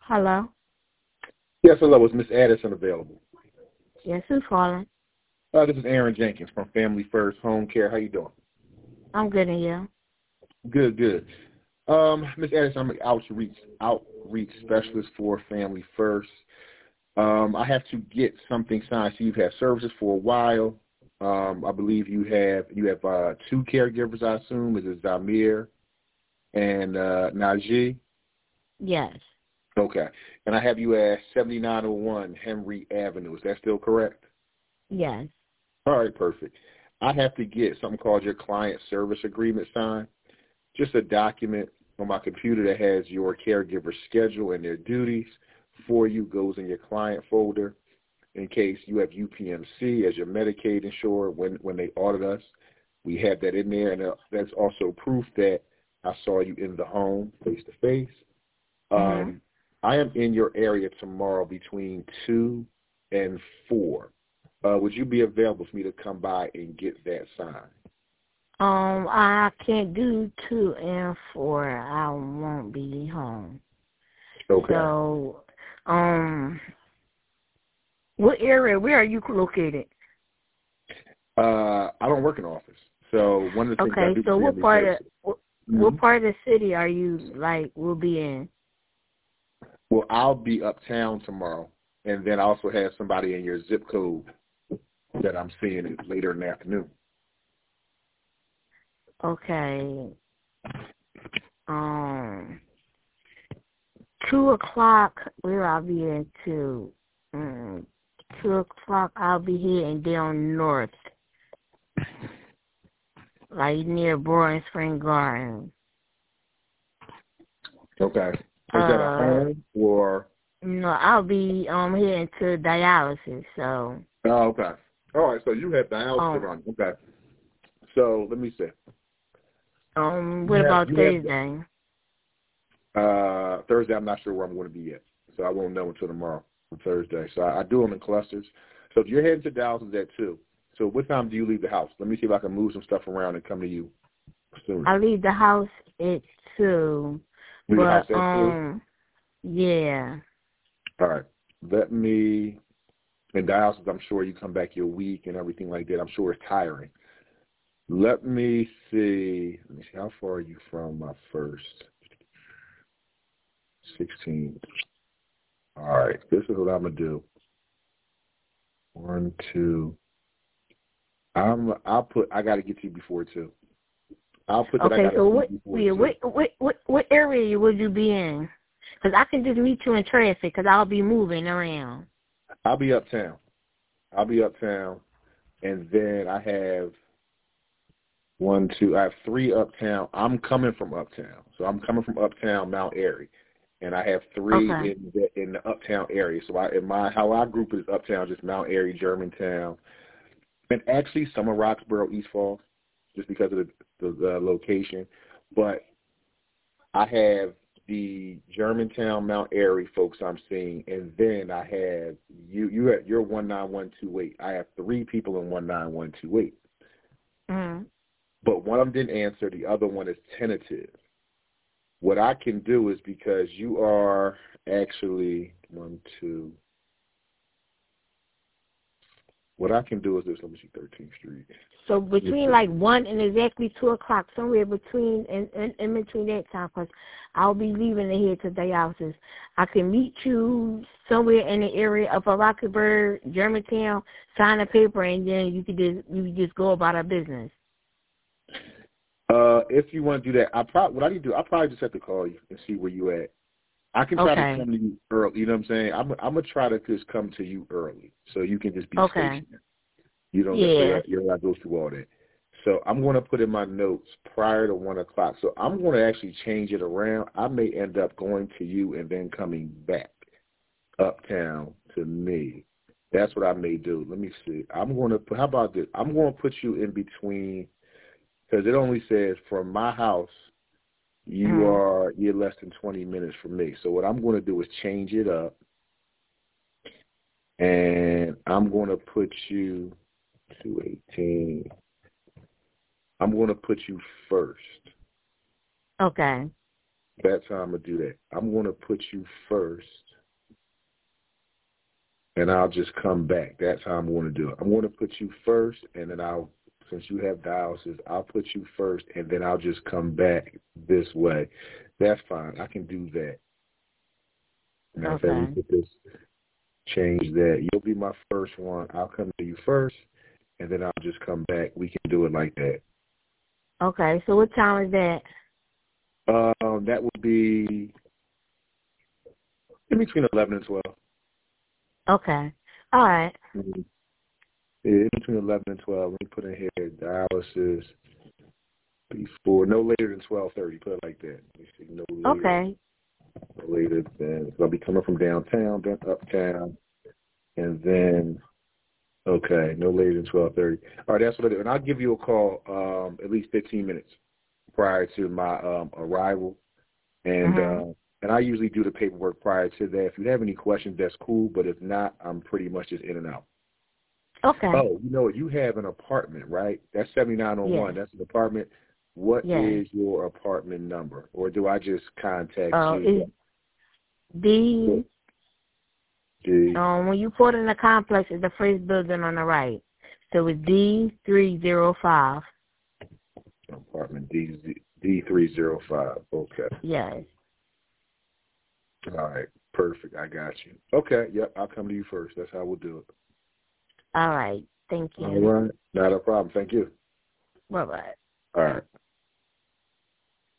Hello. Yes, hello. Is Miss Addison available? Yes, who's calling? This is Aaron Jenkins from Family First Home Care. How you doing? I'm good, and you? Good, good. Miss Addison, I'm an outreach specialist for Family First. I have to get something signed. So you've had services for a while. I believe you have two caregivers. I assume is it Zamir and Najee? Yes. Okay. And I have you at 7901 Henry Avenue. Is that still correct? Yes. All right, perfect. I have to get something called your client service agreement signed, just a document on my computer that has your caregiver schedule and their duties for you, goes in your client folder in case you have UPMC as your Medicaid insurer when they audit us. We have that in there, and that's also proof that I saw you in the home face-to-face. I am in your area tomorrow between 2 and 4. Would you be available for me to come by and get that signed? I can't do 2 and 4. I won't be home. Okay. So, what area? Where are you located? I don't work in the office, so one of the things I do. Okay. So what part of the city are you will be in? Well, I'll be uptown tomorrow, and then I also have somebody in your zip code that I'm seeing it later in the afternoon. Okay. 2 o'clock, where I'll be at 2. 2 o'clock, I'll be heading down north, near Boring Spring Garden. Okay. Is that a home or? No, I'll be heading to dialysis. So. Oh, okay. All right. So you have dialysis on. Okay. So let me see. What about Thursday? Thursday, I'm not sure where I'm going to be yet, so I won't know until tomorrow on Thursday. So I do them in clusters. So if you're heading to dialysis at 2, so what time do you leave the house? Let me see if I can move some stuff around and come to you sooner. I leave the house at 2. Leave the house at 2? Yeah. All right. Let me, in dialysis, I'm sure you come back your week and everything like that. I'm sure it's tiring. Let me see. How far are you from my first? 16. All right. This is what I'm going to do. 1, 2. I got to get to you before 2. I'll put that. Okay, so what area would you be in? Because I can just meet you in traffic because I'll be moving around. I'll be uptown. And then I have 1, 2. I have 3 uptown. I'm coming from uptown, so I'm coming from uptown Mount Airy, and I have 3 in the uptown area. So how I group it is uptown, just Mount Airy, Germantown, and actually some of Roxborough, East Falls, just because of the location. But I have the Germantown, Mount Airy folks I'm seeing, and then I have you at your 19128. I have 3 people in 19128. But one of them didn't answer. The other one is tentative. What I can do is, because you are actually 1, 2. What I can do is this. Let me see, 13th Street. So between 1 and exactly 2 o'clock, somewhere between in between that time, because I'll be leaving to head to dialysis. I can meet you somewhere in the area of Roxbury, Germantown, sign a paper, and then you can just go about our business. If you want to do that, what I need to do, I'll probably just have to call you and see where you at. I can try to come to you early. You know what I'm saying? I'm gonna try to just come to you early so you can just be stationary. You don't you're not go through all that. So I'm going to put in my notes prior to 1 o'clock. So I'm going to actually change it around. I may end up going to you and then coming back uptown to me. That's what I may do. Let me see. I'm going to put. How about this? I'm going to put you in between, because it only says from my house. You're less than 20 minutes from me. So what I'm going to do is change it up, and I'm going to put you 218. I'm going to put you first. Okay. That's how I'm going to do that. I'm going to put you first, and I'll just come back. That's how I'm going to do it. I'm going to put you first, and then since you have dialysis, I'll put you first, and then I'll just come back this way. That's fine. I can do that. Now, Okay. if we put this, change that. You'll be my first one. I'll come to you first, and then I'll just come back. We can do it like that. Okay. So what time is that? That would be in between 11 and 12. Okay. All right. Mm-hmm. Yeah, in between 11 and 12. Let me put in here dialysis before, no later than 12:30. Put it like that. Let me see, no later. Okay. No later than, so I'll be coming from downtown, then uptown, and then, okay, no later than 12:30. All right, that's what I do. And I'll give you a call at least 15 minutes prior to my arrival. And I usually do the paperwork prior to that. If you have any questions, that's cool. But if not, I'm pretty much just in and out. Okay. Oh, you know what? You have an apartment, right? That's 7901. Yes. That's an apartment. What Yes. is your apartment number? Or do I just contact It's you? D. D. When you put in the complex, it's the first building on the right. So it's D305. Apartment D305. Okay. Yes. All right. Perfect. I got you. Okay. Yep. I'll come to you first. That's how we'll do it. All right. Thank you. All right. Not a problem. Thank you. Bye-bye. All right.